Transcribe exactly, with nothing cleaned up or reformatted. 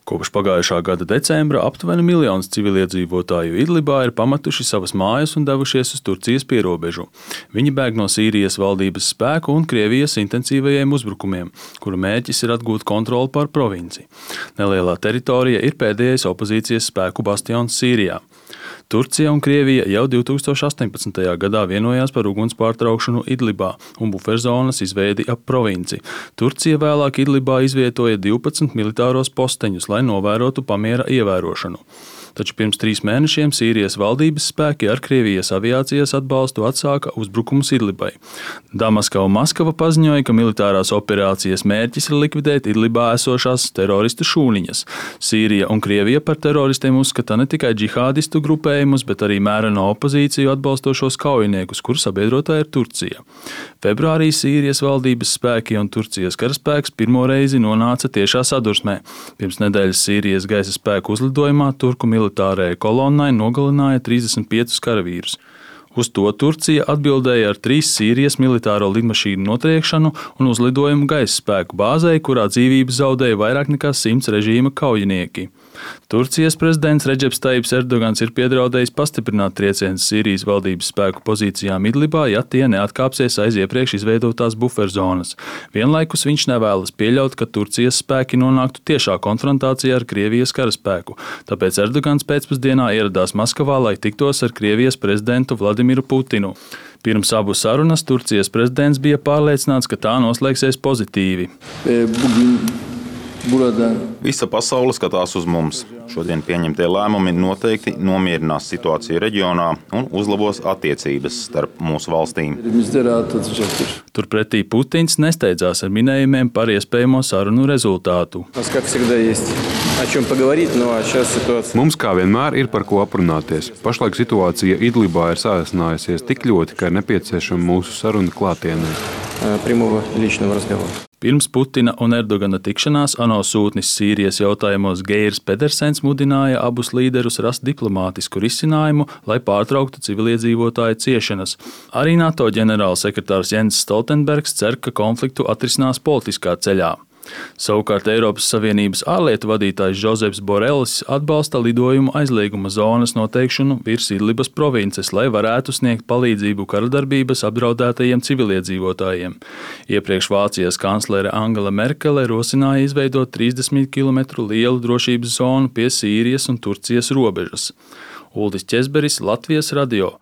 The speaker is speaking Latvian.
Kopš pagājušā gada decembra aptuveni miljons civiliedzīvotāju Idlibā ir pametuši savas mājas un devušies uz Turcijas pierobežu. Viņi bēg no Sīrijas valdības spēku un Krievijas intensīvajiem uzbrukumiem, kuru mērķis ir atgūt kontroli pār provinci. Nelielā teritorija ir pēdējais opozīcijas spēku bastions Sīrijā. Turcija un Krievija jau divtūkstoš astoņpadsmitajā gadā vienojās par uguns pārtraukšanu Idlibā un buferzonas izveidi ap provinci. Turcija vēlāk Idlibā izvietoja divpadsmit militāros posteņus, lai novērotu pamiera ievērošanu. Taču pirms trīs mēnešiem Sīrijas valdības spēki ar Krievijas aviācijas atbalstu atsāka uzbrukumus Idlibai. Damaska un Maskava paziņoja, ka militārās operācijas mērķis ir likvidēt Idlibā esošās teroristu šūniņas. Sīrija un Krievija par teroristiem uzskata ne tikai džihādistu grupējumus, bet arī mēreno opozīciju atbalstošos kaujiniekus, kuru sabiedrotā ir Turcija. Februārī Sīrijas valdības spēki un Turcijas karaspēks pirmo reizi nonāca tiešā sadursmē. Pirms nedēļas Sīrijas gaisa spēku uzlidojumā turku militārajai kolonnai nogalināja trīsdesmit piecus karavīrus. Uz to Turcija atbildēja ar trīs Sīrijas militāro lidmašīnu notriekšanu un uzlidojumu gaisa spēku bāzei, kurā dzīvības zaudēja vairāk nekā simts režīma kaujinieki. Turcijas prezidents Redžeps Tajips Erdogans ir piedraudējis pastiprināt triecienus Sīrijas valdības spēku pozīcijām Idlibā, ja tie neatkāpsies aiz iepriekš izveidotās buferzonas. Vienlaikus viņš nevēlas pieļaut, ka Turcijas spēki nonāktu tiešā konfrontācijā ar Krievijas karaspēku. Tāpēc Erdogans pēcpusdienā ieradās Maskavā, lai tiktos ar Krievijas prezidentu Vladimiru Putinu. Pirms abu sarunas Turcijas prezidents bija pārliecināts, ka tā noslēgsies pozitīvi. Visa pasaule skatās uz mums. Šodien pieņemtie lēmumi noteikti nomierinās situāciju reģionā un uzlabos attiecības starp mūsu valstīm. Turpretī Putins nesteidzās ar minējumiem par iespējamo sarunu rezultātu. Mums kā vienmēr ir par ko aprunāties. Pašlaik situācija Idlibā ir sāsinājusies tik ļoti, ka ir nepieciešama mūsu saruna klātienē. Pirms Putina un Erdogana tikšanās ANO sūtnis Sīrijas jautājumos Geirs Pedersens mudināja abus līderus rast diplomātisku risinājumu, lai pārtrauktu civiliedzīvotāju ciešanas. Arī NATO ģenerālsekretārs Jens Stoltenbergs cer, ka konfliktu atrisinās politiskā ceļā. Savukārt Eiropas Savienības ārlietu vadītājs Žozeps Borelis atbalsta lidojumu aizlieguma zonas noteikšanu virs Idlibas provinces, lai varētu sniegt palīdzību karadarbības apdraudētajiem civiliedzīvotājiem. Iepriekš Vācijas kanclere Angela Merkele rosināja izveidot trīsdesmit kilometru lielu drošības zonu pie Sīrijas un Turcijas robežas. Uldis Ķezberis, Latvijas radio.